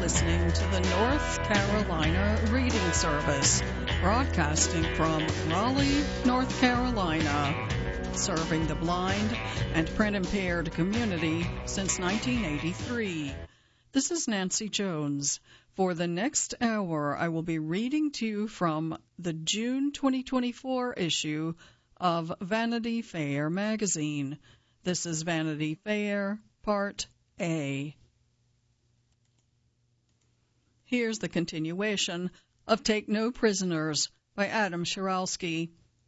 listening to the North Carolina Reading Service, broadcasting from Raleigh, North Carolina, serving the blind and print-impaired community since 1983. This is Nancy Jones. For the next hour, I will be reading to you from the June 2024 issue of Vanity Fair magazine. This is Vanity Fair, Part A. Here's the continuation of Take No Prisoners by Adam Shiralsky.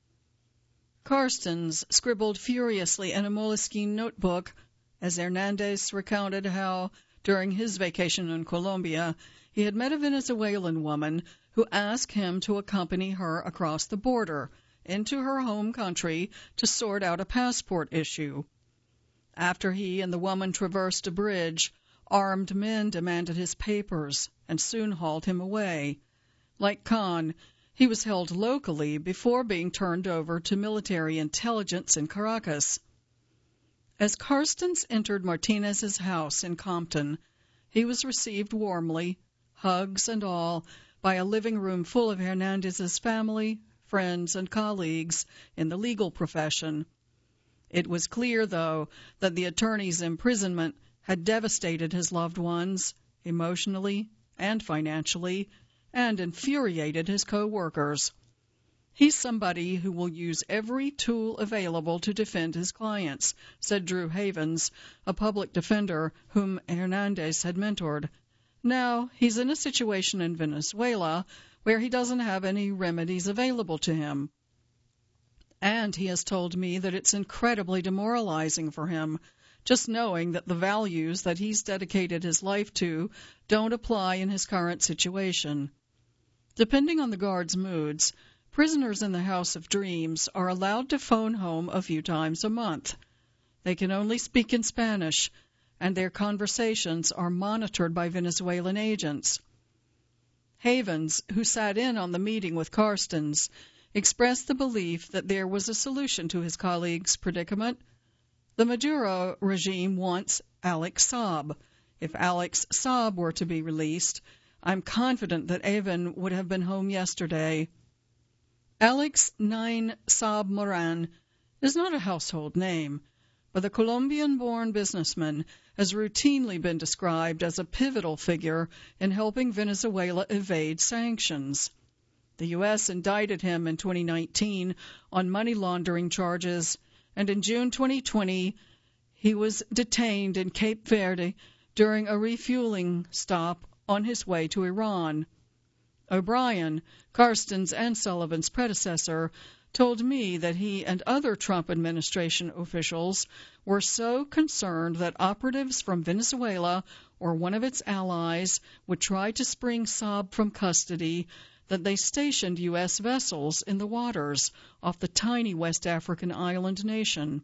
Carstens scribbled furiously in a Moleskine notebook as Hernandez recounted how, during his vacation in Colombia, he had met a Venezuelan woman who asked him to accompany her across the border into her home country to sort out a passport issue. After he and the woman traversed a bridge, armed men demanded his papers and soon hauled him away. Like Khan, he was held locally before being turned over to military intelligence in Caracas. As Carstens entered Martinez's house in Compton, he was received warmly, hugs and all, by a living room full of Hernandez's family, friends, and colleagues in the legal profession. It was clear, though, that the attorney's imprisonment had devastated his loved ones, emotionally and financially, and infuriated his co-workers. He's somebody who will use every tool available to defend his clients, said Drew Havens, a public defender whom Hernandez had mentored. Now, he's in a situation in Venezuela where he doesn't have any remedies available to him. And he has told me that it's incredibly demoralizing for him, just knowing that the values that he's dedicated his life to don't apply in his current situation. Depending on the guard's moods, prisoners in the House of Dreams are allowed to phone home a few times a month. They can only speak in Spanish, and their conversations are monitored by Venezuelan agents. Havens, who sat in on the meeting with Carstens, expressed the belief that there was a solution to his colleague's predicament. The Maduro regime wants Alex Saab. If Alex Saab were to be released, I'm confident that Evan would have been home yesterday. Alex Nine Saab Moran is not a household name, but the Colombian-born businessman has routinely been described as a pivotal figure in helping Venezuela evade sanctions. The U.S. indicted him in 2019 on money laundering charges, and in June 2020 he was detained in Cape Verde during a refueling stop on his way to Iran. O'Brien, Carstens and Sullivan's predecessor, told me that he and other Trump administration officials were so concerned that operatives from Venezuela or one of its allies would try to spring Saab from custody that they stationed U.S. vessels in the waters off the tiny West African island nation.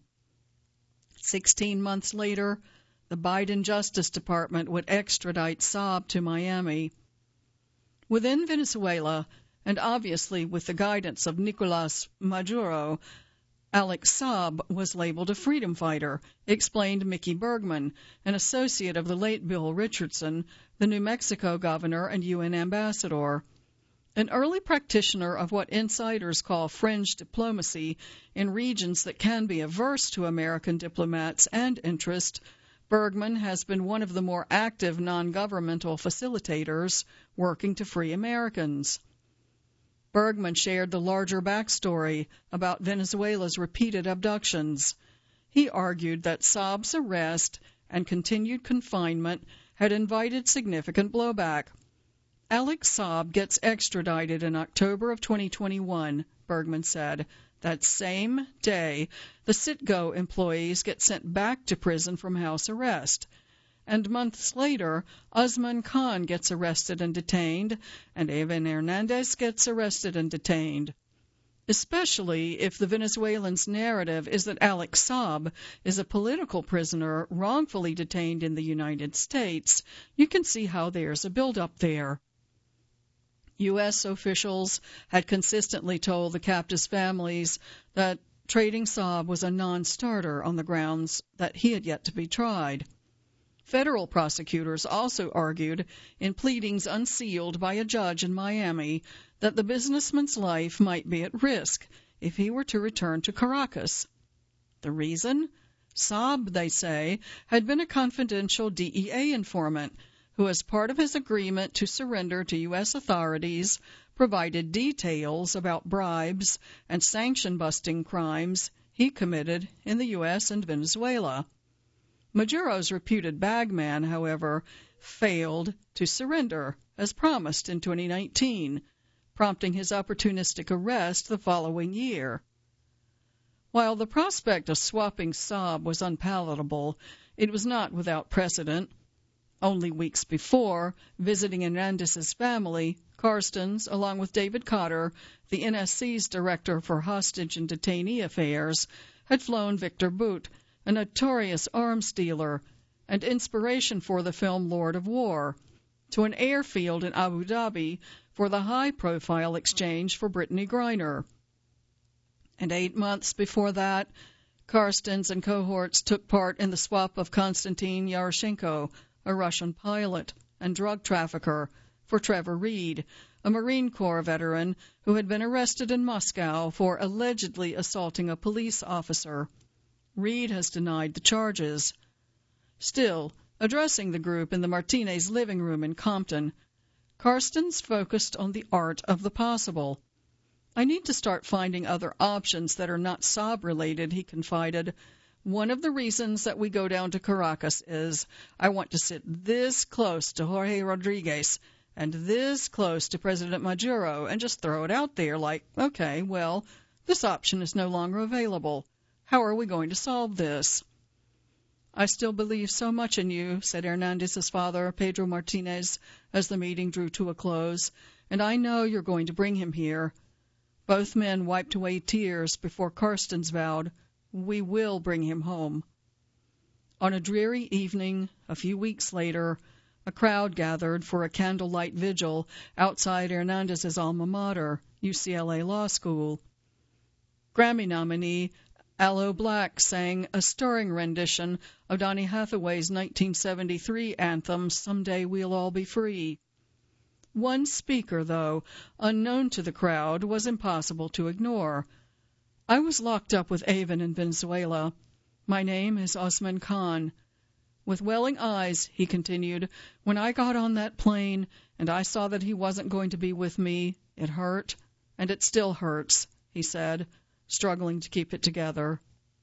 16 months later, the Biden Justice Department would extradite Saab to Miami. Within Venezuela, and obviously with the guidance of Nicolas Maduro, Alex Saab was labeled a freedom fighter, explained Mickey Bergman, an associate of the late Bill Richardson, the New Mexico governor and UN ambassador. An early practitioner of what insiders call fringe diplomacy in regions that can be averse to American diplomats and interest, Bergman has been one of the more active non-governmental facilitators working to free Americans. Bergman shared the larger backstory about Venezuela's repeated abductions. He argued that Saab's arrest and continued confinement had invited significant blowback. Alex Saab gets extradited in October of 2021, Bergman said. That same day, the Citgo employees get sent back to prison from house arrest. And months later, Usman Khan gets arrested and detained, and Evan Hernandez gets arrested and detained. Especially if the Venezuelans' narrative is that Alex Saab is a political prisoner wrongfully detained in the United States, you can see how there's a build-up there. U.S. officials had consistently told the captives' families that trading Saab was a non-starter on the grounds that he had yet to be tried. Federal prosecutors also argued in pleadings unsealed by a judge in Miami that the businessman's life might be at risk if he were to return to Caracas. The reason? Saab, they say, had been a confidential DEA informant who, as part of his agreement to surrender to U.S. authorities, provided details about bribes and sanction-busting crimes he committed in the U.S. and Venezuela. Maduro's reputed bagman, however, failed to surrender, as promised in 2019, prompting his opportunistic arrest the following year. While the prospect of swapping Saab was unpalatable, it was not without precedent. Only weeks before, visiting Hernandez's family, Carstens, along with David Cotter, the NSC's director for hostage and detainee affairs, had flown Victor Bout, a notorious arms dealer and inspiration for the film Lord of War, to an airfield in Abu Dhabi for the high-profile exchange for Brittany Griner. And 8 months before that, Carstens and cohorts took part in the swap of Konstantin Yaroshenko, a Russian pilot and drug trafficker, for Trevor Reed, a Marine Corps veteran who had been arrested in Moscow for allegedly assaulting a police officer. Reed has denied the charges. Still, addressing the group in the Martinez living room in Compton, Carstens focused on the art of the possible. I need to start finding other options that are not Saab-related, he confided. One of the reasons that we go down to Caracas is I want to sit this close to Jorge Rodriguez and this close to President Maduro and just throw it out there like, okay, well, this option is no longer available. How are we going to solve this? I still believe so much in you, said Hernandez's father, Pedro Martinez, as the meeting drew to a close, and I know you're going to bring him here. Both men wiped away tears before Carstens vowed, we will bring him home. On a dreary evening, a few weeks later, a crowd gathered for a candlelight vigil outside Hernandez's alma mater, UCLA Law School. Grammy nominee Aloe Black sang a stirring rendition of Donny Hathaway's 1973 anthem, Someday We'll All Be Free. One speaker, though, unknown to the crowd, was impossible to ignore. I was locked up with Avon in Venezuela. My name is Osman Khan. With welling eyes, he continued, when I got on that plane and I saw that he wasn't going to be with me, it hurt, and it still hurts, he said, struggling to keep it together.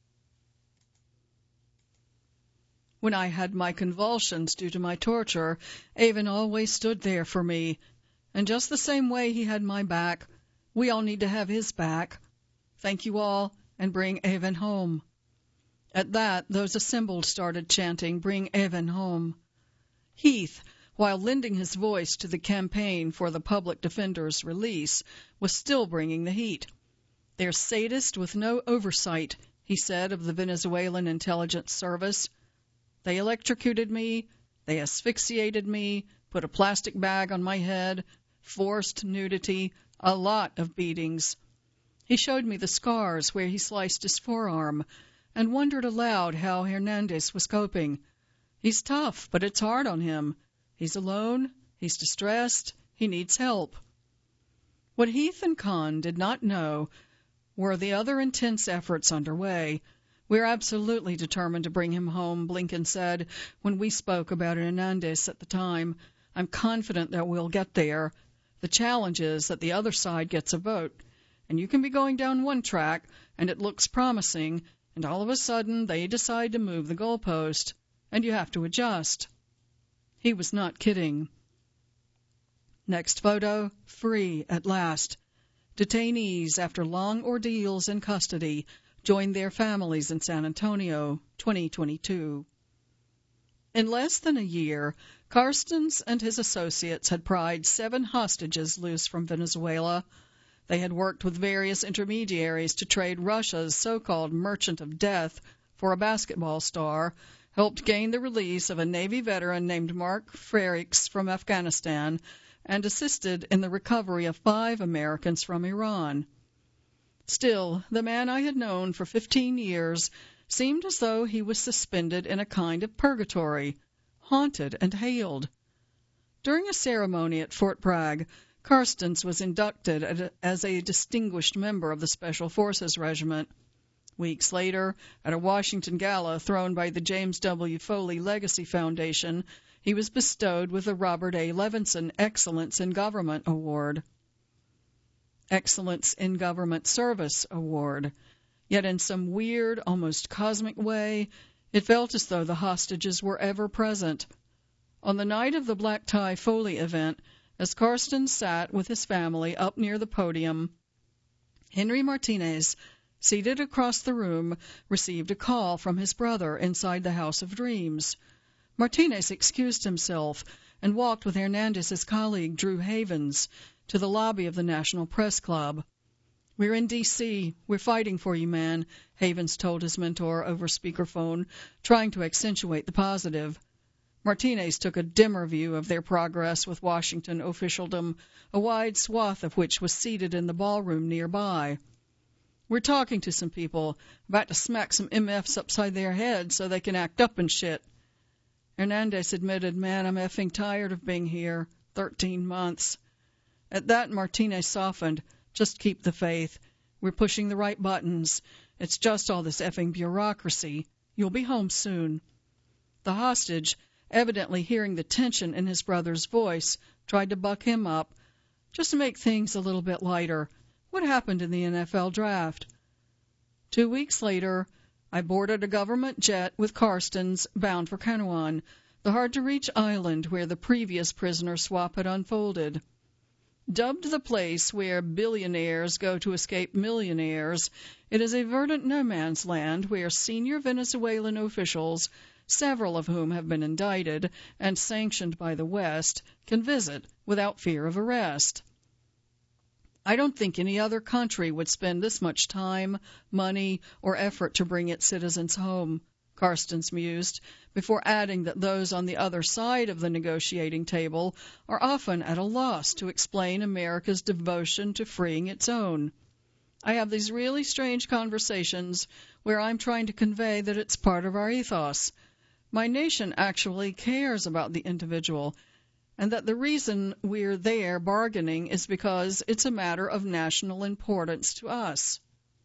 When I had my convulsions due to my torture, Avon always stood there for me. And just the same way he had my back, we all need to have his back. Thank you all, and bring Avon home. At that, those assembled started chanting, Bring Avon home. Heath, while lending his voice to the campaign for the public defender's release, was still bringing the heat. They're sadists with no oversight, he said of the Venezuelan intelligence service. They electrocuted me, they asphyxiated me, put a plastic bag on my head, forced nudity, a lot of beatings. He showed me the scars where he sliced his forearm, and wondered aloud how Hernandez was coping. He's tough, but it's hard on him. He's alone, he's distressed, he needs help. What Heath and Khan did not know were the other intense efforts underway. We're absolutely determined to bring him home, Blinken said when we spoke about Hernandez at the time. I'm confident that we'll get there. The challenge is that the other side gets a vote. And you can be going down one track, and it looks promising, and all of a sudden they decide to move the goalpost, and you have to adjust. He was not kidding. Next photo, free at last. Detainees, after long ordeals in custody, joined their families in San Antonio, 2022. In less than a year, Carstens and his associates had pried 7 hostages loose from Venezuela. They had worked with various intermediaries to trade Russia's so-called merchant of death for a basketball star, helped gain the release of a Navy veteran named Mark Frerichs from Afghanistan, and assisted in the recovery of 5 Americans from Iran. Still, the man I had known for 15 years seemed as though he was suspended in a kind of purgatory, haunted and hailed. During a ceremony at Fort Bragg, Carstens was inducted as a distinguished member of the Special Forces Regiment. Weeks later, at a Washington gala thrown by the James W. Foley Legacy Foundation, he was bestowed with the Robert A. Levinson Excellence in Government Award. Excellence in Government Service Award. Yet in some weird, almost cosmic way, it felt as though the hostages were ever present. On the night of the Black Tie Foley event, as Carstens sat with his family up near the podium, Henry Martinez, seated across the room, received a call from his brother inside the House of Dreams. Martinez excused himself and walked with Hernandez's colleague, Drew Havens, to the lobby of the National Press Club. "We're in D.C. We're fighting for you, man," Havens told his mentor over speakerphone, trying to accentuate the positive. Martinez took a dimmer view of their progress with Washington officialdom, a wide swath of which was seated in the ballroom nearby. "We're talking to some people, about to smack some MFs upside their heads so they can act up and shit." Hernandez admitted, "Man, I'm effing tired of being here. 13 months. At that, Martinez softened. "Just keep the faith. We're pushing the right buttons. It's just all this effing bureaucracy. You'll be home soon." The hostage, evidently hearing the tension in his brother's voice, tried to buck him up. "Just to make things a little bit lighter, what happened in the NFL draft?" 2 weeks later, I boarded a government jet with Carstens, bound for Canouan, the hard-to-reach island where the previous prisoner swap had unfolded. Dubbed the place where billionaires go to escape millionaires, it is a verdant no-man's land where senior Venezuelan officials, several of whom have been indicted and sanctioned by the West, can visit without fear of arrest. "I don't think any other country would spend this much time, money, or effort to bring its citizens home," Carstens mused, before adding that those on the other side of the negotiating table are often at a loss to explain America's devotion to freeing its own. "I have these really strange conversations where I'm trying to convey that it's part of our ethos. My nation actually cares about the individual, and that the reason we're there bargaining is because it's a matter of national importance to us."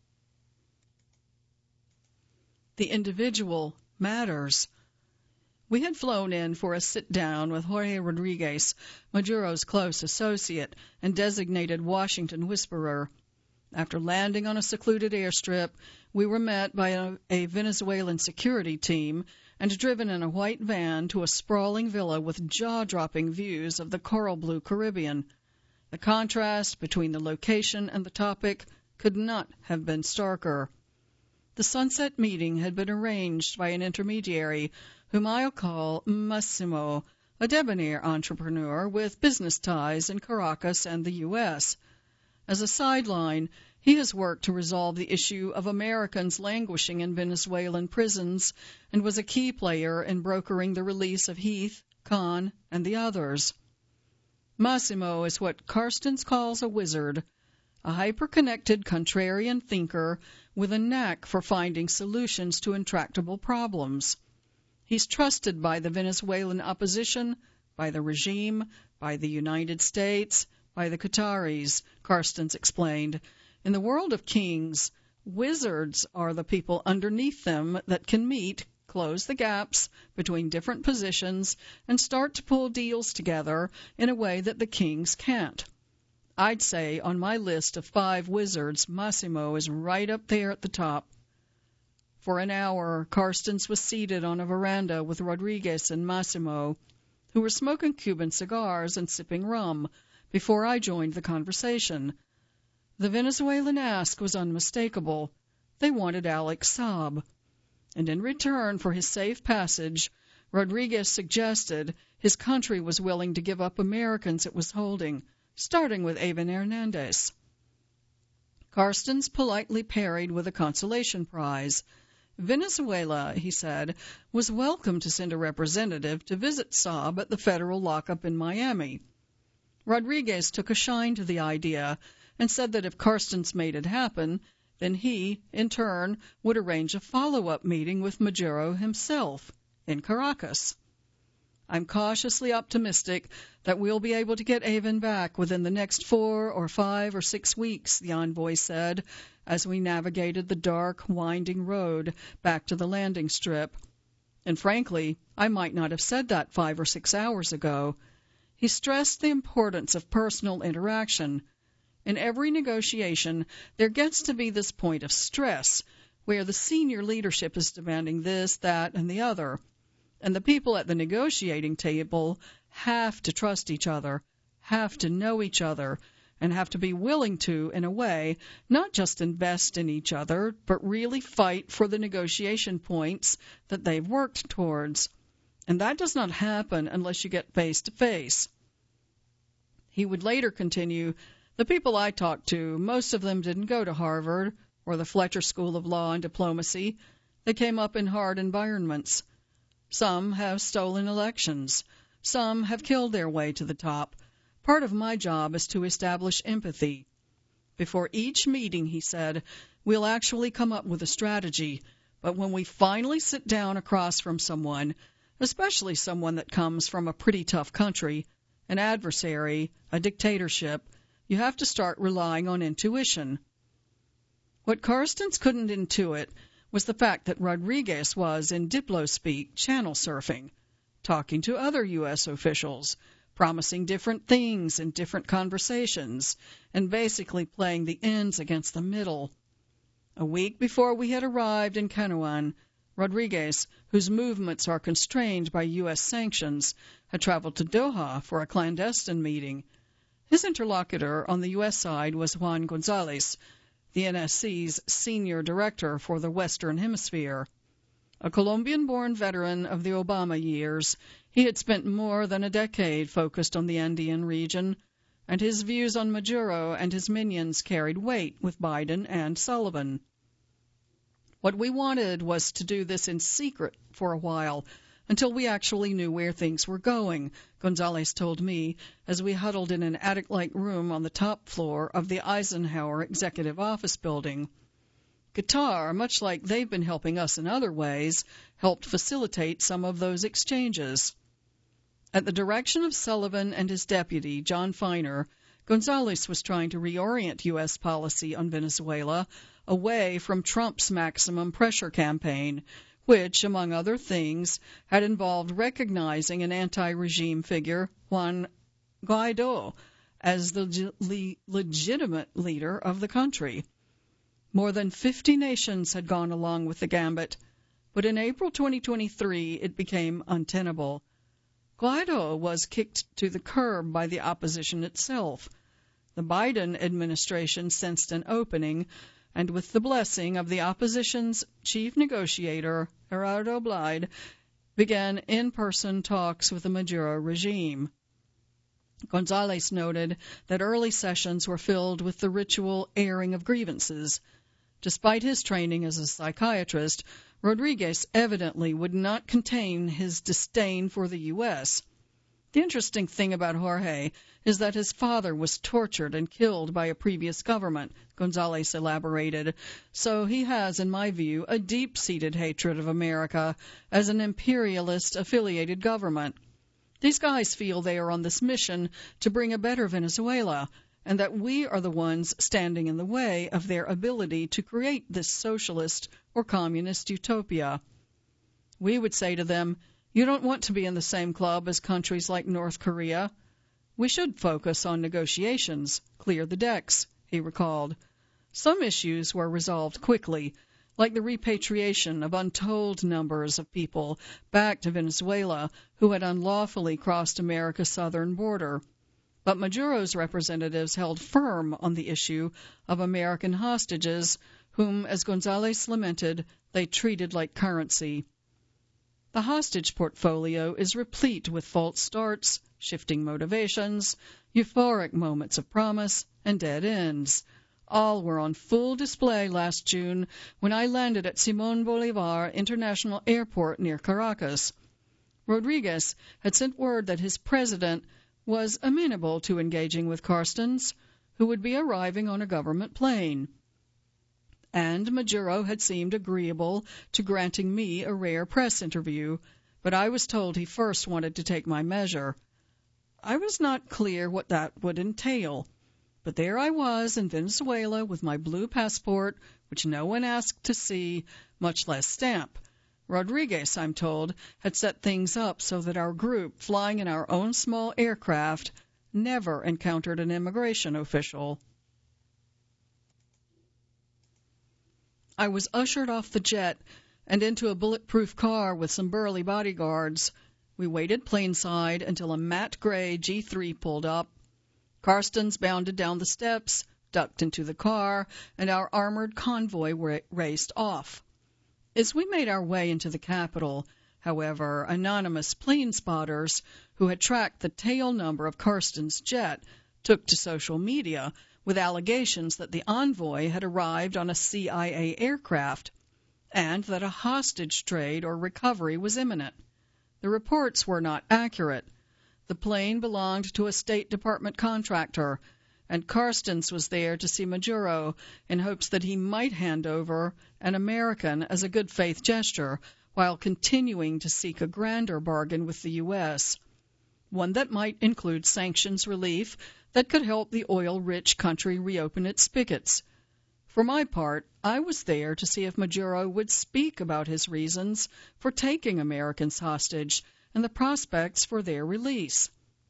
The individual matters. We had flown in for a sit-down with Jorge Rodriguez, Maduro's close associate and designated Washington whisperer. After landing on a secluded airstrip, we were met by a Venezuelan security team and driven in a white van to a sprawling villa with jaw-dropping views of the coral blue Caribbean. The contrast between the location and the topic could not have been starker. The sunset meeting had been arranged by an intermediary whom I'll call Massimo, a debonair entrepreneur with business ties in Caracas and the U.S. As a sideline, he has worked to resolve the issue of Americans languishing in Venezuelan prisons and was a key player in brokering the release of Heath, Kahn, and the others. Massimo is what Carstens calls a wizard, a hyper-connected contrarian thinker with a knack for finding solutions to intractable problems. He's trusted by the Venezuelan opposition, by the regime, by the United States, by the Qataris, Carstens explained. In the world of kings, wizards are the people underneath them that can meet, close the gaps between different positions, and start to pull deals together in a way that the kings can't. I'd say on my list of 5 wizards, Massimo is right up there at the top. For an hour, Carstens was seated on a veranda with Rodriguez and Massimo, who were smoking Cuban cigars and sipping rum, before I joined the conversation. The Venezuelan ask was unmistakable. They wanted Alex Saab. And in return for his safe passage, Rodriguez suggested his country was willing to give up Americans it was holding, starting with Evan Hernandez. Carstens politely parried with a consolation prize. Venezuela, he said, was welcome to send a representative to visit Saab at the federal lockup in Miami. Rodriguez took a shine to the idea and said that if Carstens made it happen, then he, in turn, would arrange a follow-up meeting with Maduro himself in Caracas. I'm cautiously optimistic that we'll be able to get Avon back within the next 4 or 5 or 6 weeks, the envoy said, as we navigated the dark, winding road back to the landing strip. And frankly, I might not have said that 5 or 6 hours ago. He stressed the importance of personal interaction. In every negotiation, there gets to be this point of stress, where the senior leadership is demanding this, that, and the other. And the people at the negotiating table have to trust each other, have to know each other, and have to be willing to, in a way, not just invest in each other, but really fight for the negotiation points that they've worked towards. And that does not happen unless you get face-to-face. He would later continue, the people I talked to, most of them didn't go to Harvard or the Fletcher School of Law and Diplomacy. They came up in hard environments. Some have stolen elections. Some have killed their way to the top. Part of my job is to establish empathy. Before each meeting, he said, we'll actually come up with a strategy. But when we finally sit down across from someone, especially someone that comes from a pretty tough country, an adversary, a dictatorship, you have to start relying on intuition. What Carstens couldn't intuit was the fact that Rodriguez was, in Diplo-speak, channel surfing, talking to other U.S. officials, promising different things in different conversations, and basically playing the ends against the middle. A week before we had arrived in Kanawan, Rodriguez, whose movements are constrained by U.S. sanctions, had traveled to Doha for a clandestine meeting. His interlocutor on the U.S. side was Juan Gonzalez, the NSC's senior director for the Western Hemisphere. A Colombian-born veteran of the Obama years, he had spent more than a decade focused on the Andean region, and his views on Maduro and his minions carried weight with Biden and Sullivan. What we wanted was to do this in secret for a while, until we actually knew where things were going, Gonzalez told me, as we huddled in an attic-like room on the top floor of the Eisenhower Executive Office Building. Qatar, much like they've been helping us in other ways, helped facilitate some of those exchanges. At the direction of Sullivan and his deputy, John Feiner, Gonzalez was trying to reorient U.S. policy on Venezuela away from Trump's maximum pressure campaign, which, among other things, had involved recognizing an anti-regime figure, Juan Guaido, as the legitimate leader of the country. More than 50 nations had gone along with the gambit, but in April 2023 it became untenable. Guaido was kicked to the curb by the opposition itself. The Biden administration sensed an opening, and with the blessing of the opposition's chief negotiator, Gerardo Blide, began in-person talks with the Maduro regime. Gonzalez noted that early sessions were filled with the ritual airing of grievances. Despite his training as a psychiatrist, Rodriguez evidently would not contain his disdain for the U.S. The interesting thing about Jorge is that his father was tortured and killed by a previous government, Gonzalez elaborated, so he has, in my view, a deep-seated hatred of America as an imperialist-affiliated government. These guys feel they are on this mission to bring a better Venezuela, and that we are the ones standing in the way of their ability to create this socialist or communist utopia. We would say to them, you don't want to be in the same club as countries like North Korea. We should focus on negotiations, clear the decks, he recalled. Some issues were resolved quickly, like the repatriation of untold numbers of people back to Venezuela who had unlawfully crossed America's southern border. But Maduro's representatives held firm on the issue of American hostages, whom, as Gonzalez lamented, they treated like currency. The hostage portfolio is replete with false starts, shifting motivations, euphoric moments of promise, and dead ends. All were on full display last June when I landed at Simón Bolívar International Airport near Caracas. Rodriguez had sent word that his president was amenable to engaging with Carstens, who would be arriving on a government plane. And Maduro had seemed agreeable to granting me a rare press interview, but I was told he first wanted to take my measure. I was not clear what that would entail, but there I was in Venezuela with my blue passport, which no one asked to see, much less stamp. Rodriguez, I'm told, had set things up so that our group, flying in our own small aircraft, never encountered an immigration official. I was ushered off the jet and into a bulletproof car with some burly bodyguards. We waited planeside until a matte gray G3 pulled up. Carstens bounded down the steps, ducked into the car, and our armored convoy raced off. As we made our way into the capital, however, anonymous plane spotters who had tracked the tail number of Carstens' jet took to social media with allegations that the envoy had arrived on a CIA aircraft and that a hostage trade or recovery was imminent. The reports were not accurate. The plane belonged to a State Department contractor, and Carstens was there to see Maduro in hopes that he might hand over an American as a good faith gesture while continuing to seek a grander bargain with the U.S., one that might include sanctions relief that could help the oil-rich country reopen its spigots. For my part, I was there to see if Maduro would speak about his reasons for taking Americans hostage and the prospects for their release.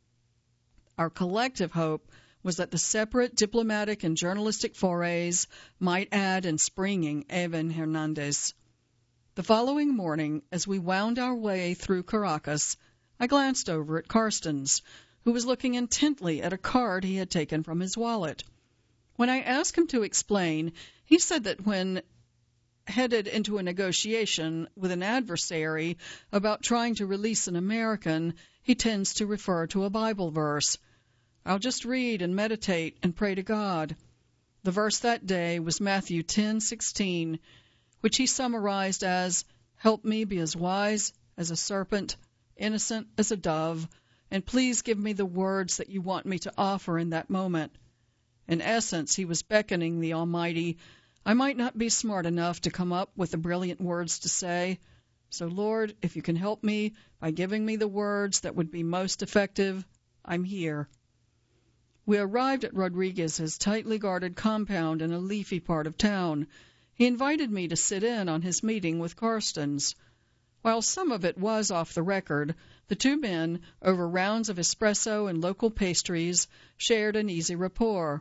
Our collective hope was that the separate diplomatic and journalistic forays might add in springing Evan Hernandez. The following morning, as we wound our way through Caracas, I glanced over at Carstens, who was looking intently at a card he had taken from his wallet. When I asked him to explain, he said that when headed into a negotiation with an adversary about trying to release an American, he tends to refer to a Bible verse. I'll just read and meditate and pray to God. The verse that day was Matthew 10:16, which he summarized as, "Help me be as wise as a serpent, innocent as a dove, and please give me the words that you want me to offer in that moment." In essence, he was beckoning the Almighty. I might not be smart enough to come up with the brilliant words to say, so Lord, if you can help me by giving me the words that would be most effective, I'm here. We arrived at Rodriguez's tightly guarded compound in a leafy part of town. He invited me to sit in on his meeting with Carstens. While some of it was off the record, the two men, over rounds of espresso and local pastries, shared an easy rapport.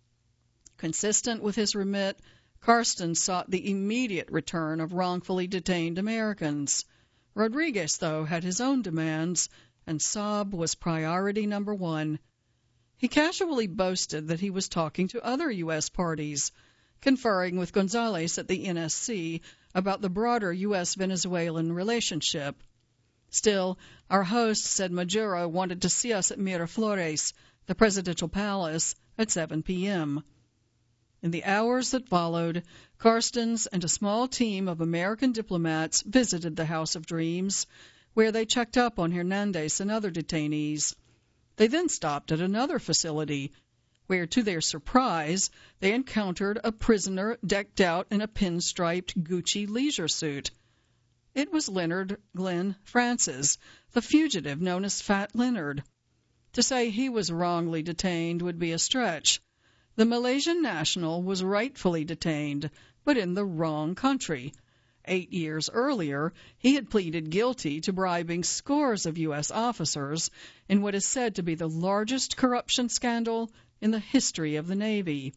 Consistent with his remit, Carstens sought the immediate return of wrongfully detained Americans. Rodriguez, though, had his own demands, and Saab was priority number one. He casually boasted that he was talking to other U.S. parties, conferring with Gonzales at the NSC about the broader U.S.-Venezuelan relationship. Still, our host said Maduro wanted to see us at Miraflores, the presidential palace, at 7 p.m. In the hours that followed, Carstens and a small team of American diplomats visited the House of Dreams, where they checked up on Hernandez and other detainees. They then stopped at another facility, where, to their surprise, they encountered a prisoner decked out in a pinstriped Gucci leisure suit. It was Leonard Glenn Francis, the fugitive known as Fat Leonard. To say he was wrongly detained would be a stretch. The Malaysian national was rightfully detained, but in the wrong country. 8 years earlier, he had pleaded guilty to bribing scores of U.S. officers in what is said to be the largest corruption scandal in the history of the Navy.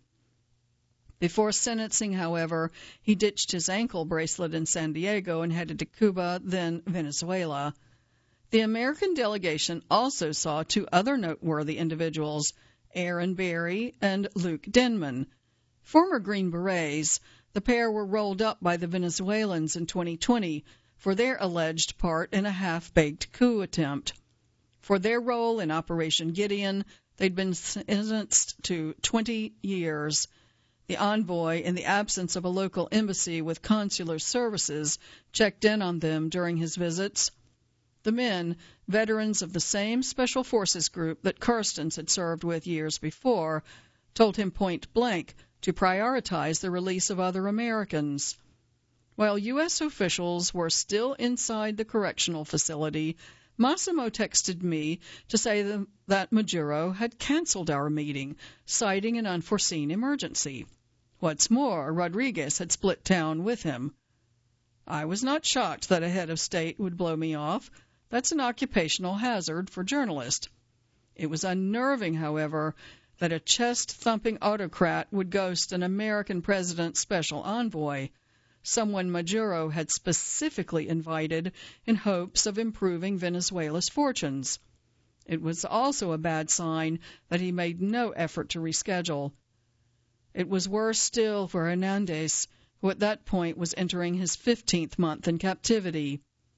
Before sentencing, however, he ditched his ankle bracelet in San Diego and headed to Cuba, then Venezuela. The American delegation also saw two other noteworthy individuals, Aaron Berry and Luke Denman. Former Green Berets, the pair were rolled up by the Venezuelans in 2020 for their alleged part in a half-baked coup attempt. For their role in Operation Gideon, they'd been sentenced to 20 years. The envoy, in the absence of a local embassy with consular services, checked in on them during his visits. The men, veterans of the same Special Forces group that Carstens had served with years before, told him point blank to prioritize the release of other Americans. While U.S. officials were still inside the correctional facility, Massimo texted me to say that Maduro had canceled our meeting, citing an unforeseen emergency. What's more, Rodriguez had split town with him. I was not shocked that a head of state would blow me off. That's an occupational hazard for journalists. It was unnerving, however, that a chest-thumping autocrat would ghost an American president's special envoy, someone Maduro had specifically invited in hopes of improving Venezuela's fortunes. It was also a bad sign that he made no effort to reschedule. It was worse still for Hernandez, who at that point was entering his 15th month in captivity.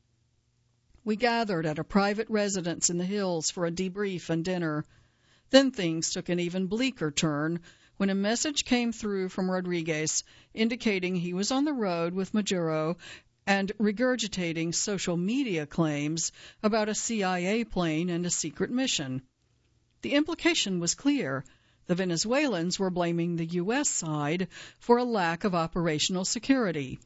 We gathered at a private residence in the hills for a debrief and dinner. Then things took an even bleaker turn when a message came through from Rodriguez indicating he was on the road with Maduro and regurgitating social media claims about a CIA plane and a secret mission. The implication was clear. The Venezuelans were blaming the U.S. side for a lack of operational security.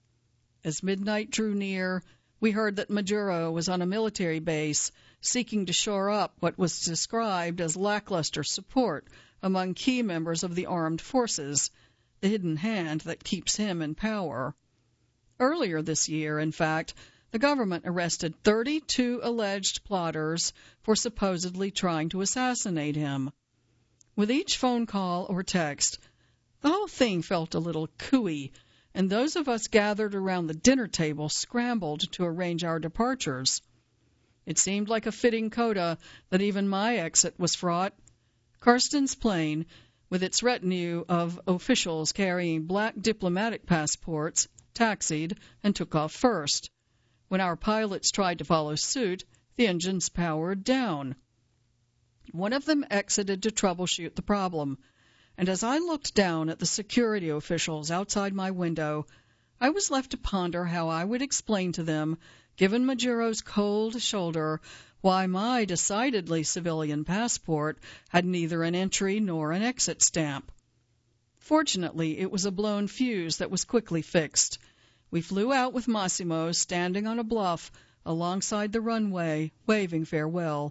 As midnight drew near, we heard that Maduro was on a military base seeking to shore up what was described as lackluster support among key members of the armed forces, the hidden hand that keeps him in power. Earlier this year, in fact, the government arrested 32 alleged plotters for supposedly trying to assassinate him. With each phone call or text, the whole thing felt a little cooey, and those of us gathered around the dinner table scrambled to arrange our departures. It seemed like a fitting coda that even my exit was fraught. Karsten's plane, with its retinue of officials carrying black diplomatic passports, taxied and took off first. When our pilots tried to follow suit, the engines powered down. One of them exited to troubleshoot the problem, and as I looked down at the security officials outside my window, I was left to ponder how I would explain to them, given Maduro's cold shoulder, why my decidedly civilian passport had neither an entry nor an exit stamp. Fortunately, it was a blown fuse that was quickly fixed. We flew out with Massimo standing on a bluff alongside the runway, waving farewell.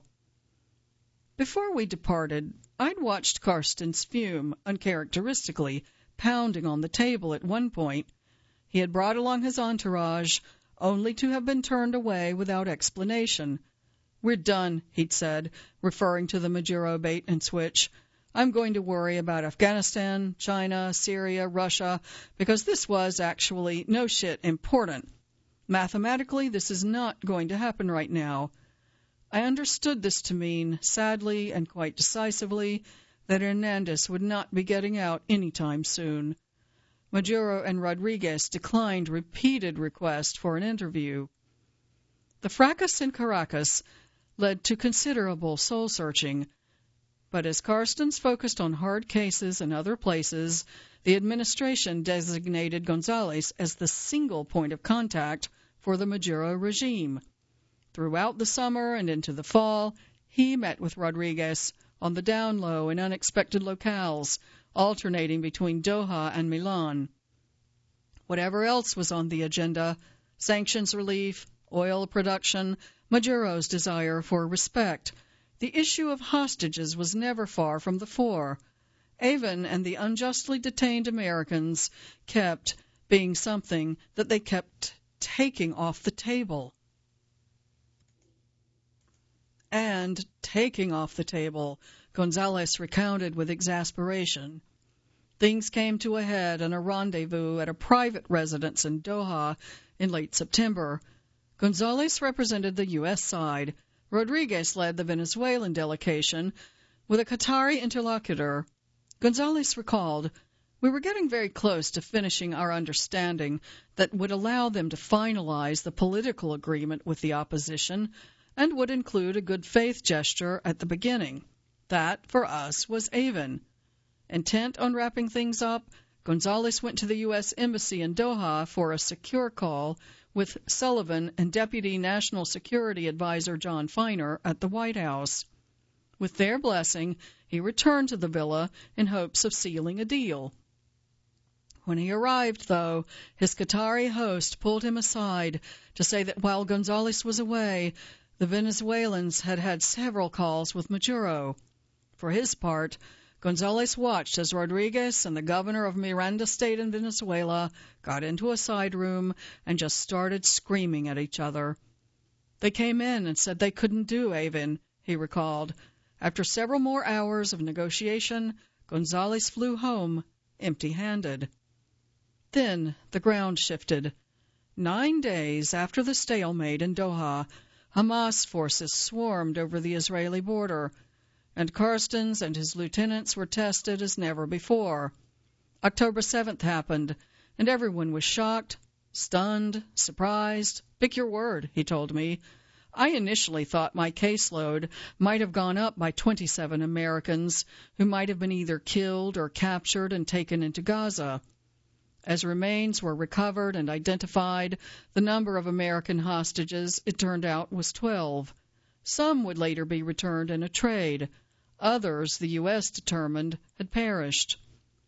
Before we departed, I'd watched Karsten's fume, uncharacteristically, pounding on the table at one point. He had brought along his entourage, only to have been turned away without explanation. "We're done," he'd said, referring to the Maduro bait and switch. "I'm going to worry about Afghanistan, China, Syria, Russia, because this was actually no shit important. Mathematically, this is not going to happen right now." I understood this to mean, sadly and quite decisively, that Hernandez would not be getting out any time soon. Maduro and Rodriguez declined repeated requests for an interview. The fracas in Caracas led to considerable soul-searching, but as Karsten's focused on hard cases in other places, the administration designated Gonzales as the single point of contact for the Maduro regime. Throughout the summer and into the fall, he met with Rodriguez on the down low in unexpected locales, alternating between Doha and Milan. Whatever else was on the agenda, sanctions relief, oil production, Maduro's desire for respect, the issue of hostages was never far from the fore. Avon and the unjustly detained Americans kept being something that they kept taking off the table. And taking off the table, Gonzales recounted with exasperation. Things came to a head in a rendezvous at a private residence in Doha in late September. Gonzales represented the U.S. side. Rodriguez led the Venezuelan delegation with a Qatari interlocutor. Gonzales recalled, "We were getting very close to finishing our understanding that would allow them to finalize the political agreement with the opposition and would include a good faith gesture at the beginning. That, for us, was Avon. Intent on wrapping things up, Gonzales went to the U.S. Embassy in Doha for a secure call with Sullivan and Deputy National Security Advisor John Feiner at the White House. With their blessing, he returned to the villa in hopes of sealing a deal. When he arrived, though, his Qatari host pulled him aside to say that while Gonzales was away, the Venezuelans had had several calls with Maduro. For his part, Gonzales watched as Rodriguez and the governor of Miranda State in Venezuela got into a side room and just started screaming at each other. They came in and said they couldn't do Avon, he recalled. After several more hours of negotiation, Gonzales flew home empty-handed. Then the ground shifted. 9 days after the stalemate in Doha, Hamas forces swarmed over the Israeli border, and Carstens and his lieutenants were tested as never before. October 7th happened, and everyone was shocked, stunned, surprised. Pick your word, he told me. I initially thought my caseload might have gone up by 27 Americans who might have been either killed or captured and taken into Gaza. As remains were recovered and identified, the number of American hostages, it turned out, was 12. Some would later be returned in a trade. Others, the U.S. determined, had perished.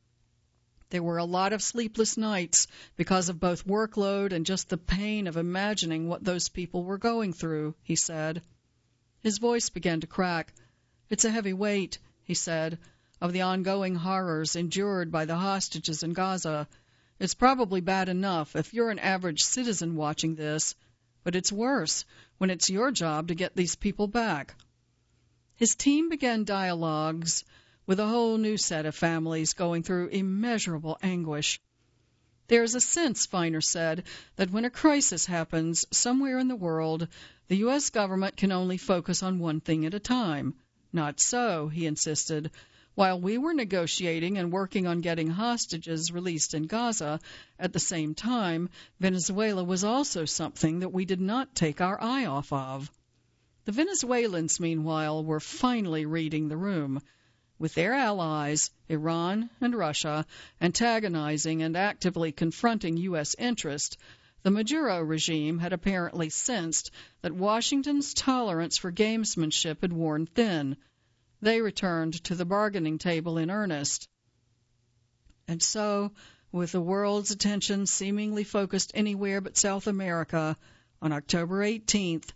There were a lot of sleepless nights because of both workload and just the pain of imagining what those people were going through, he said. His voice began to crack. It's a heavy weight, he said, of the ongoing horrors endured by the hostages in Gaza. It's probably bad enough if you're an average citizen watching this, but it's worse when it's your job to get these people back. His team began dialogues with a whole new set of families going through immeasurable anguish. There's a sense, Feiner said, that when a crisis happens somewhere in the world, the U.S. government can only focus on one thing at a time. Not so, he insisted. While we were negotiating and working on getting hostages released in Gaza, at the same time, Venezuela was also something that we did not take our eye off of. The Venezuelans, meanwhile, were finally reading the room. With their allies, Iran and Russia, antagonizing and actively confronting U.S. interest, the Maduro regime had apparently sensed that Washington's tolerance for gamesmanship had worn thin. They returned to the bargaining table in earnest. And so, with the world's attention seemingly focused anywhere but South America, on October 18th,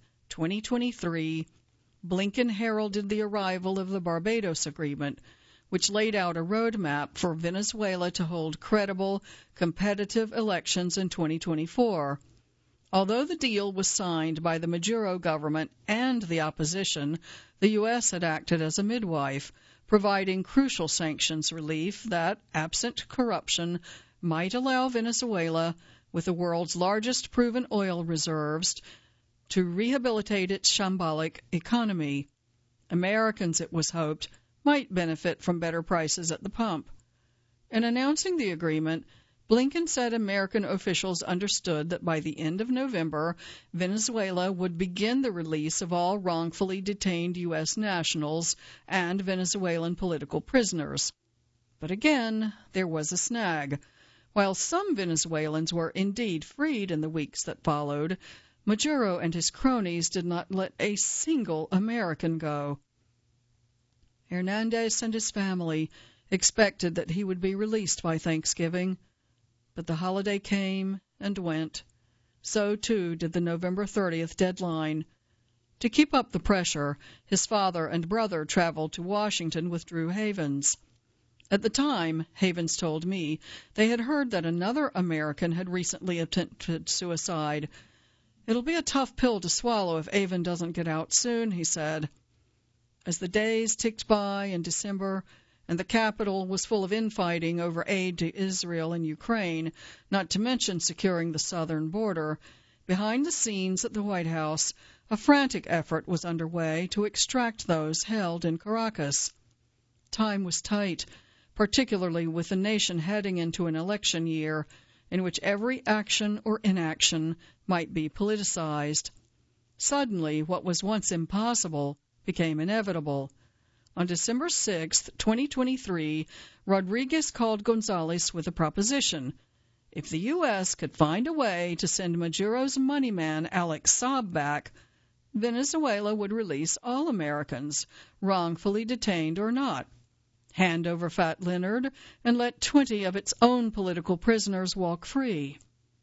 2023, Blinken heralded the arrival of the Barbados Agreement, which laid out a roadmap for Venezuela to hold credible, competitive elections in 2024. Although the deal was signed by the Maduro government and the opposition, the U.S. had acted as a midwife, providing crucial sanctions relief that, absent corruption, might allow Venezuela, with the world's largest proven oil reserves, to rehabilitate its shambolic economy. Americans, it was hoped, might benefit from better prices at the pump. In announcing the agreement, Blinken said American officials understood that by the end of November, Venezuela would begin the release of all wrongfully detained U.S. nationals and Venezuelan political prisoners. But again, there was a snag. While some Venezuelans were indeed freed in the weeks that followed, Maduro and his cronies did not let a single American go. Hernandez and his family expected that he would be released by Thanksgiving. But the holiday came and went. So, too, did the November 30th deadline. To keep up the pressure, his father and brother traveled to Washington with Drew Havens. At the time, Havens told me, they had heard that another American had recently attempted suicide. It'll be a tough pill to swallow if Avon doesn't get out soon, he said. As the days ticked by in December, and the capital was full of infighting over aid to Israel and Ukraine, not to mention securing the southern border, behind the scenes at the White House, a frantic effort was underway to extract those held in Caracas. Time was tight, particularly with the nation heading into an election year in which every action or inaction might be politicized. Suddenly, what was once impossible became inevitable. On December 6, 2023, Rodriguez called Gonzales with a proposition. If the U.S. could find a way to send Maduro's money man Alex Saab back, Venezuela would release all Americans, wrongfully detained or not. hand over Fat Leonard, and let 20 of its own political prisoners walk free.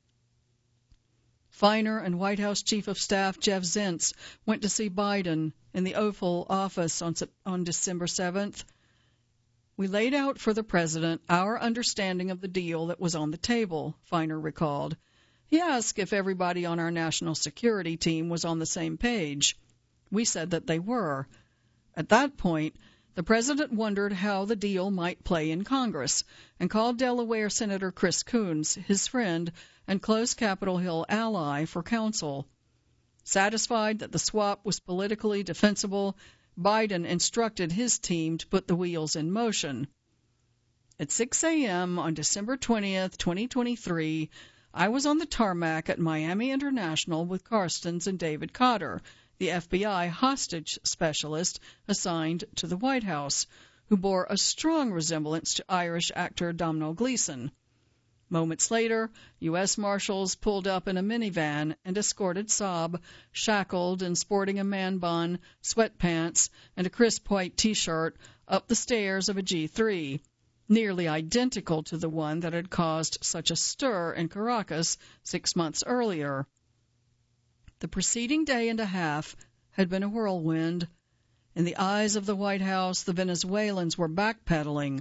Feiner and White House Chief of Staff Jeff Zients went to see Biden in the Oval Office on December 7th. We laid out for the president our understanding of the deal that was on the table, Feiner recalled. He asked if everybody on our national security team was on the same page. We said that they were. At that point, the president wondered how the deal might play in Congress and called Delaware Senator Chris Coons, his friend and close Capitol Hill ally, for counsel. Satisfied that the swap was politically defensible, Biden instructed his team to put the wheels in motion. At 6 a.m. on December 20th, 2023, I was on the tarmac at Miami International with Carstens and David Cotter, the FBI hostage specialist assigned to the White House, who bore a strong resemblance to Irish actor Domhnall Gleeson. Moments later, U.S. Marshals pulled up in a minivan and escorted Saab, shackled and sporting a man bun, sweatpants, and a crisp white T-shirt, up the stairs of a G3, nearly identical to the one that had caused such a stir in Caracas 6 months earlier. The preceding day and a half had been a whirlwind. In the eyes of the White House, the Venezuelans were backpedaling.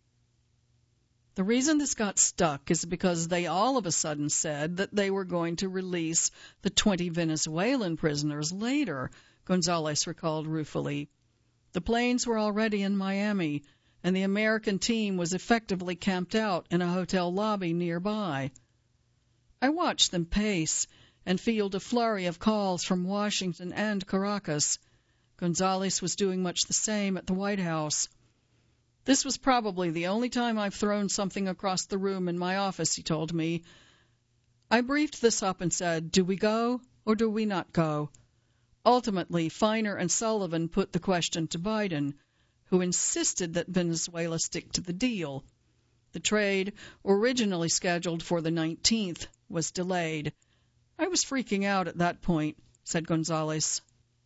The reason this got stuck is because they all of a sudden said that they were going to release the 20 Venezuelan prisoners later, Gonzales recalled ruefully. The planes were already in Miami, and the American team was effectively camped out in a hotel lobby nearby. I watched them pace and field a flurry of calls from Washington and Caracas. Gonzales was doing much the same at the White House. This was probably the only time I've thrown something across the room in my office, he told me. I briefed this up and said, do we go or do we not go? Ultimately, Feiner and Sullivan put the question to Biden, who insisted that Venezuela stick to the deal. The trade, originally scheduled for the 19th, was delayed. I was freaking out at that point, said Gonzales.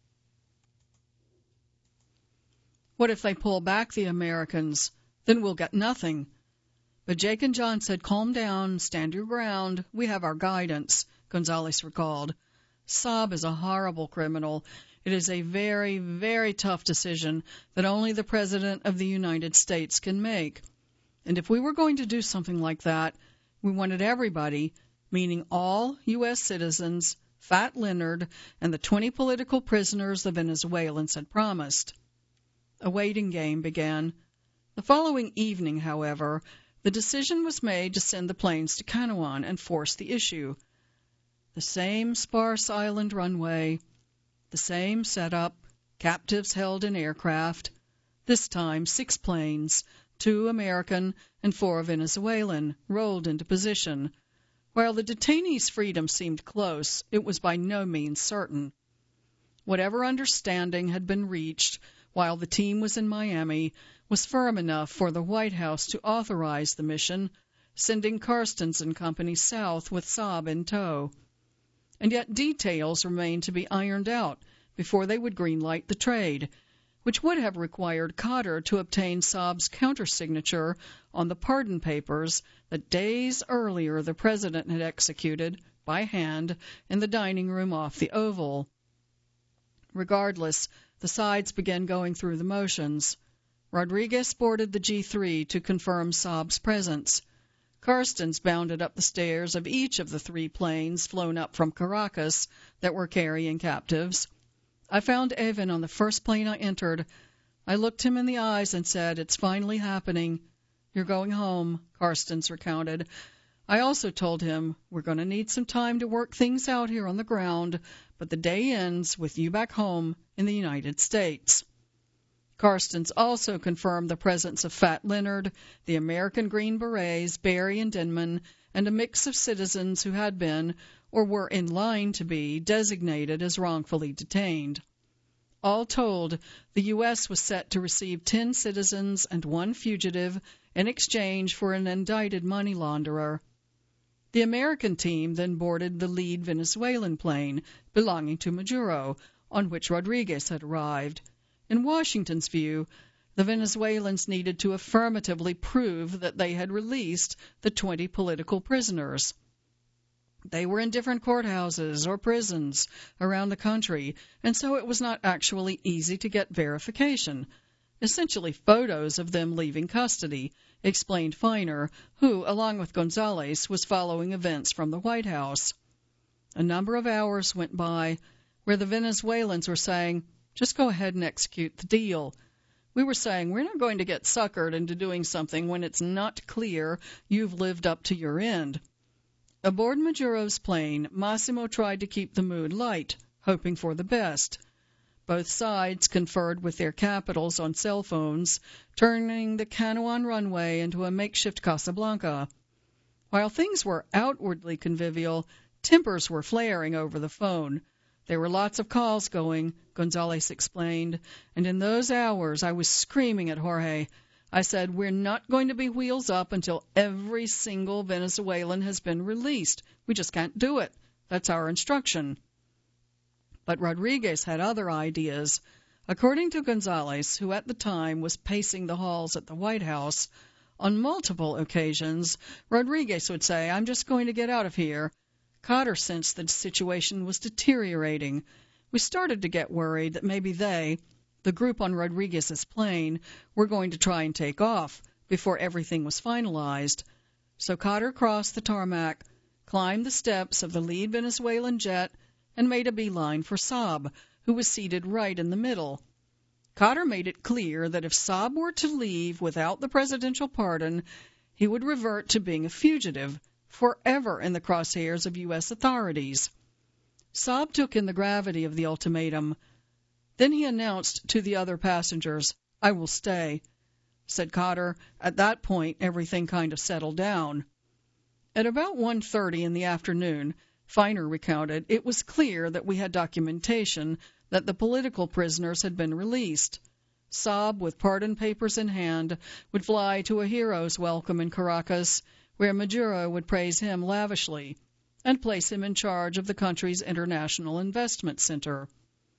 What if they pull back the Americans? Then we'll get nothing. But Jake and John said, calm down, stand your ground. We have our guidance, Gonzales recalled. Saab is a horrible criminal. It is a very, very tough decision that only the President of the United States can make. And if we were going to do something like that, we wanted everybody, meaning all U.S. citizens, Fat Leonard, and the 20 political prisoners the Venezuelans had promised. A waiting game began. The following evening, however, the decision was made to send the planes to Canouan and force the issue. The same sparse island runway, the same setup, captives held in aircraft, this time 6 planes, 2 American and 4 Venezuelan, rolled into position. While the detainees' freedom seemed close, it was by no means certain. Whatever understanding had been reached while the team was in Miami was firm enough for the White House to authorize the mission, sending Carstens and company south with Saab in tow. And yet details remained to be ironed out before they would greenlight the trade, which would have required Cotter to obtain Saab's countersignature on the pardon papers that days earlier the president had executed, by hand, in the dining room off the Oval. Regardless, the sides began going through the motions. Rodriguez boarded the G3 to confirm Saab's presence. Carstens bounded up the stairs of each of the 3 planes flown up from Caracas that were carrying captives. I found Evan on the first plane I entered. I looked him in the eyes and said, "It's finally happening. You're going home," Carstens recounted. I also told him, "We're going to need some time to work things out here on the ground, but the day ends with you back home in the United States." Carstens also confirmed the presence of Fat Leonard, the American Green Berets, Barry and Denman, and a mix of citizens who had been, or were in line to be, designated as wrongfully detained. All told, the U.S. was set to receive 10 citizens and 1 fugitive in exchange for an indicted money launderer. The American team then boarded the lead Venezuelan plane belonging to Maduro, on which Rodriguez had arrived. In Washington's view, The Venezuelans needed to affirmatively prove that they had released the 20 political prisoners. They were in different courthouses or prisons around the country, and so it was not actually easy to get verification. Essentially photos of them leaving custody, explained Feiner, who, along with Gonzales, was following events from the White House. A number of hours went by where the Venezuelans were saying, just go ahead and execute the deal. We were saying, we're not going to get suckered into doing something when it's not clear you've lived up to your end. Aboard Maduro's plane, Massimo tried to keep the mood light, hoping for the best. Both sides conferred with their capitals on cell phones, turning the Canoan runway into a makeshift Casablanca. While things were outwardly convivial, tempers were flaring over the phone. There were lots of calls going, Gonzales explained, and in those hours I was screaming at Jorge. I said, we're not going to be wheels up until every single Venezuelan has been released. We just can't do it. That's our instruction. But Rodriguez had other ideas. According to Gonzales, who at the time was pacing the halls at the White House, on multiple occasions, Rodriguez would say, I'm just going to get out of here. Cotter sensed the situation was deteriorating. We started to get worried that maybe they, the group on Rodriguez's plane, were going to try and take off before everything was finalized. So Cotter crossed the tarmac, climbed the steps of the lead Venezuelan jet, and made a beeline for Saab, who was seated right in the middle. Cotter made it clear that if Saab were to leave without the presidential pardon, he would revert to being a fugitive, forever in the crosshairs of U.S. authorities. Saab took in the gravity of the ultimatum. Then he announced to the other passengers, I will stay. Said Cotter, at that point everything kind of settled down. At about 1:30 in the afternoon, Feiner recounted, it was clear that we had documentation that the political prisoners had been released. Saab, with pardon papers in hand, would fly to a hero's welcome in Caracas, where Maduro would praise him lavishly and place him in charge of the country's international investment center.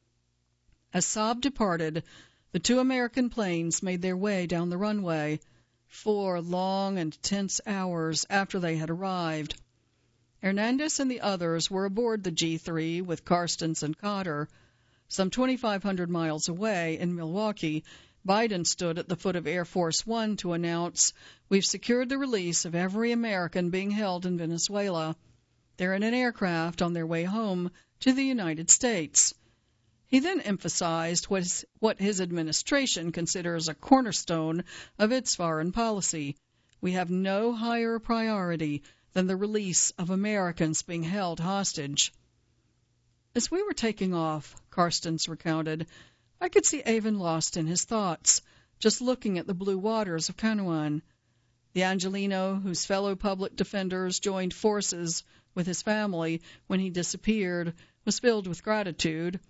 As Saab departed, the 2 American planes made their way down the runway, 4 long and tense hours after they had arrived. Hernandez and the others were aboard the G-3 with Carstens and Cotter. Some 2,500 miles away in Milwaukee, Biden stood at the foot of Air Force One to announce, we've secured the release of every American being held in Venezuela. They're in an aircraft on their way home to the United States. He then emphasized what his administration considers a cornerstone of its foreign policy. We have no higher priority than the release of Americans being held hostage. As we were taking off, Carstens recounted, I could see Avon lost in his thoughts, just looking at the blue waters of Canoan. The Angelino, whose fellow public defenders joined forces with his family when he disappeared, was filled with gratitude.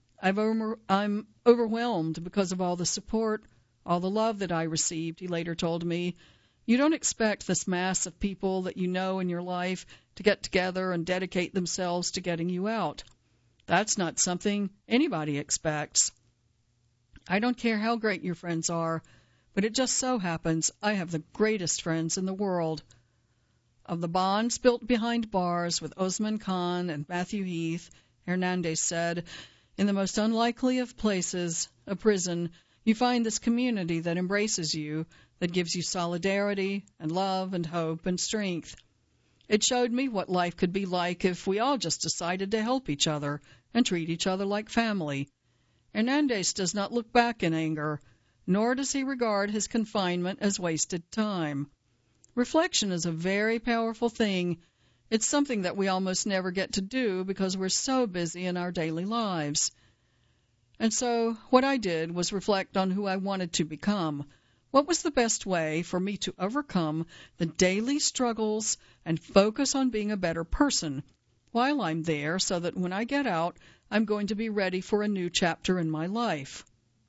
I'm overwhelmed because of all the support, all the love that I received, he later told me. You don't expect this mass of people that you know in your life to get together and dedicate themselves to getting you out. That's not something anybody expects. I don't care how great your friends are, but it just so happens I have the greatest friends in the world. Of the bonds built behind bars with Osman Khan and Matthew Heath, Hernandez said, in the most unlikely of places, a prison, you find this community that embraces you, that gives you solidarity and love and hope and strength. It showed me what life could be like if we all just decided to help each other and treat each other like family. Hernandez does not look back in anger, nor does he regard his confinement as wasted time. Reflection is a very powerful thing. It's something that we almost never get to do because we're so busy in our daily lives. And so what I did was reflect on who I wanted to become. What was the best way for me to overcome the daily struggles and focus on being a better person while I'm there so that when I get out, I'm going to be ready for a new chapter in my life.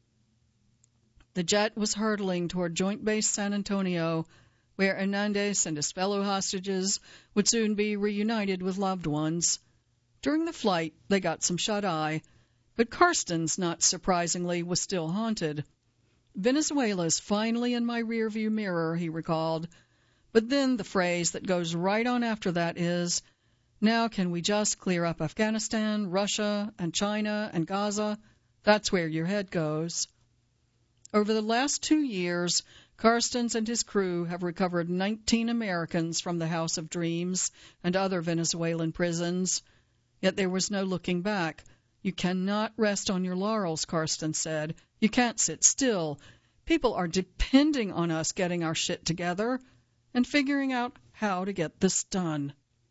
The jet was hurtling toward Joint Base San Antonio, where Hernandez and his fellow hostages would soon be reunited with loved ones. During the flight, they got some shut-eye, but Carstens, not surprisingly, was still haunted. Venezuela's finally in my rearview mirror, he recalled. But then the phrase that goes right on after that is, now can we just clear up Afghanistan, Russia, and China, and Gaza? That's where your head goes. Over the last 2 years, Carstens and his crew have recovered 19 Americans from the House of Dreams and other Venezuelan prisons. Yet there was no looking back. You cannot rest on your laurels, Carstens said. You can't sit still. People are depending on us getting our shit together and figuring out how to get this done.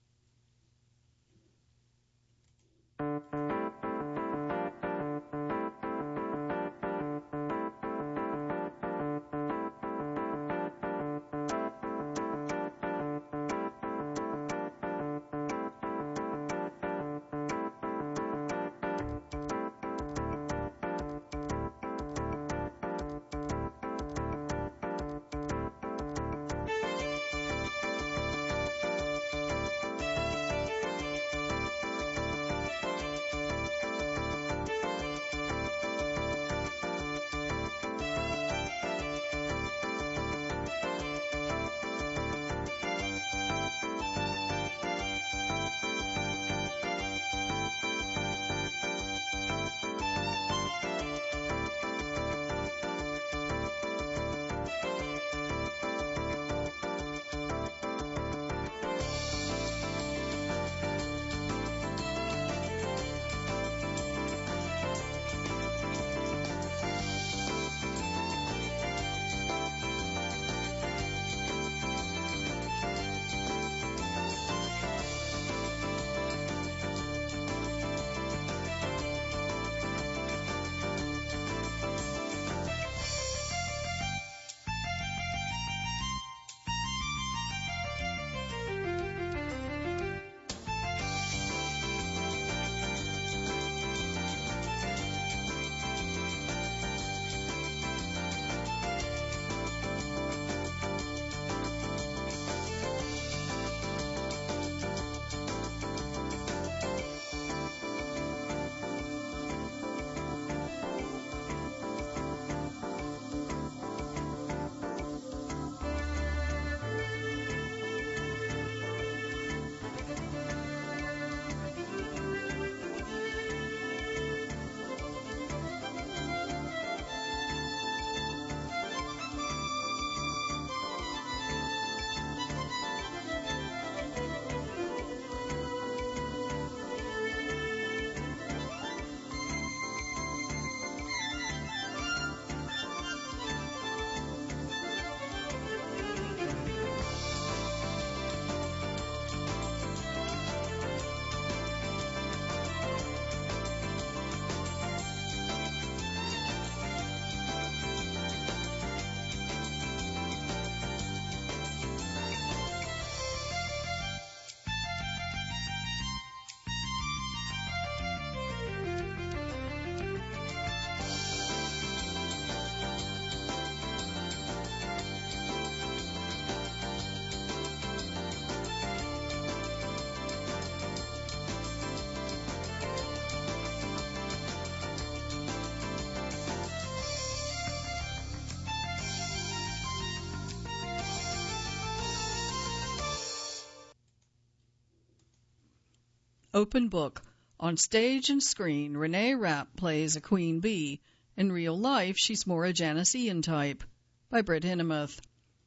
Open book. On stage and screen, Renee Rapp plays a queen bee. In real life, she's more a Janice Ian type. By Britt Hinnemouth.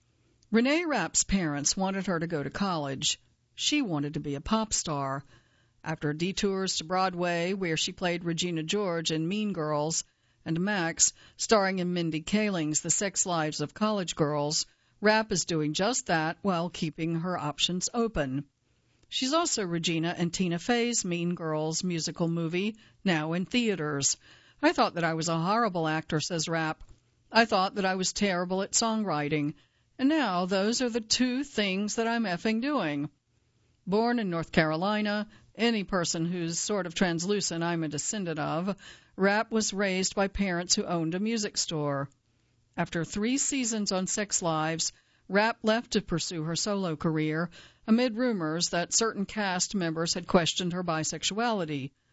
Renee Rapp's parents wanted her to go to college. She wanted to be a pop star. After detours to Broadway, where she played Regina George in Mean Girls, and Max, starring in Mindy Kaling's The Sex Lives of College Girls, Rapp is doing just that while keeping her options open. She's also Regina in Tina Fey's Mean Girls musical movie, now in theaters. I thought that I was a horrible actor, says Rapp. I thought that I was terrible at songwriting. And now those are the two things that I'm effing doing. Born in North Carolina, any person who's sort of translucent I'm a descendant of, Rapp was raised by parents who owned a music store. After 3 seasons on Sex Lives, Rapp left to pursue her solo career amid rumors that certain cast members had questioned her bisexuality.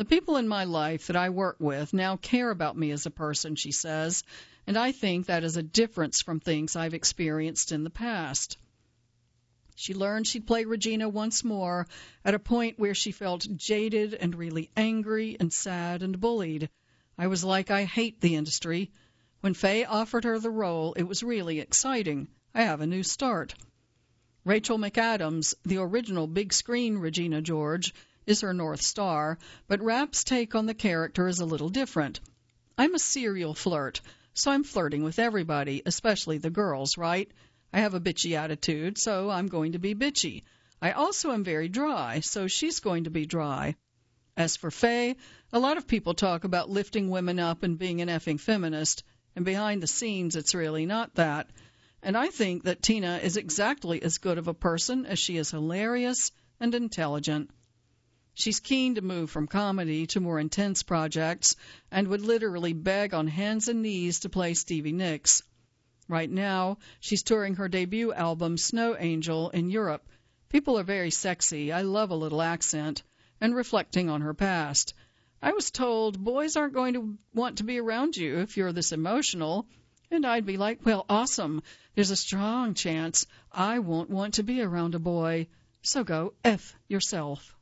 The people in my life that I work with now care about me as a person, she says, and I think that is a difference from things I've experienced in the past. She learned she'd play Regina once more at a point where she felt jaded and really angry and sad and bullied. I was like, I hate the industry. When Faye offered her the role, it was really exciting. I have a new start. Rachel McAdams, the original big-screen Regina George, is her North Star, but Rapp's take on the character is a little different. I'm a serial flirt, so I'm flirting with everybody, especially the girls, right? I have a bitchy attitude, so I'm going to be bitchy. I also am very dry, so she's going to be dry. As for Faye, a lot of people talk about lifting women up and being an effing feminist, and behind the scenes it's really not that. And I think that Tina is exactly as good of a person as she is hilarious and intelligent. She's keen to move from comedy to more intense projects and would literally beg on hands and knees to play Stevie Nicks. Right now, she's touring her debut album, Snow Angel, in Europe. People are very sexy, I love a little accent, and reflecting on her past. I was told boys aren't going to want to be around you if you're this emotional. And I'd be like, well, awesome. There's a strong chance I won't want to be around a boy. So go F yourself.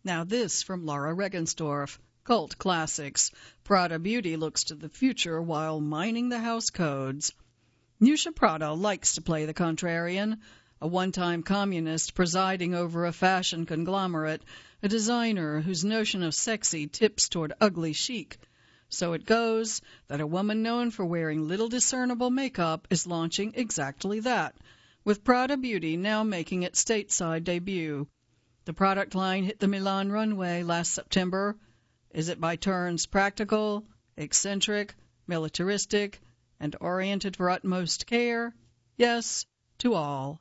Now this from Laura Regensdorf. Cult Classics. Prada Beauty looks to the future while mining the house codes. Nusha Prada likes to play the contrarian. A one-time communist presiding over a fashion conglomerate, a designer whose notion of sexy tips toward ugly chic. So it goes that a woman known for wearing little discernible makeup is launching exactly that, with Prada Beauty now making its stateside debut. The product line hit the Milan runway last September. Is it by turns practical, eccentric, militaristic, and oriented for utmost care? Yes, to all.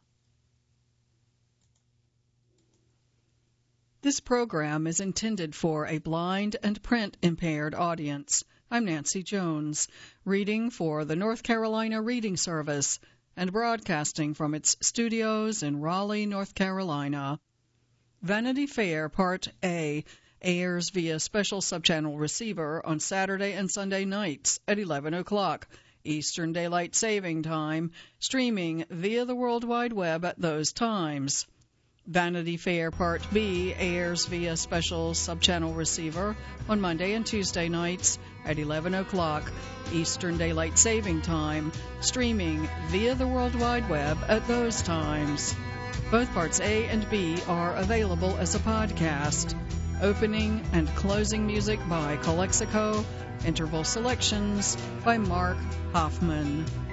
This program is intended for a blind and print-impaired audience. I'm Nancy Jones, reading for the North Carolina Reading Service and broadcasting from its studios in Raleigh, North Carolina. Vanity Fair Part A airs via special subchannel receiver on Saturday and Sunday nights at 11 o'clock Eastern Daylight Saving Time, streaming via the World Wide Web at those times. Vanity Fair Part B airs via special subchannel receiver on Monday and Tuesday nights at 11 o'clock Eastern Daylight Saving Time, streaming via the World Wide Web at those times. Both Parts A and B are available as a podcast. Opening and closing music by Calexico. Interval selections by Mark Hoffman.